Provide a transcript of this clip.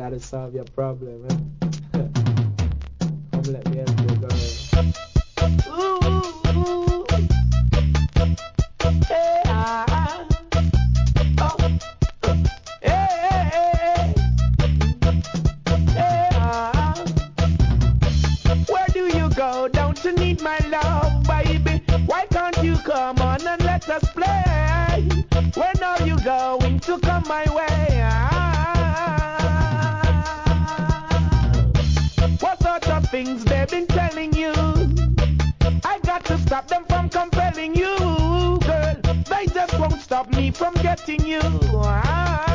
That'll solve your problem, eh? Come let me help you, girl. Ooh, yeah. Oh, yeah. Yeah. Where do you go? Don't you need my love, baby? Why can't you come on and let us play? When are you going to come my way? What sort of things they've been telling you? I got to stop them from compelling you, girl. They just won't stop me from getting you.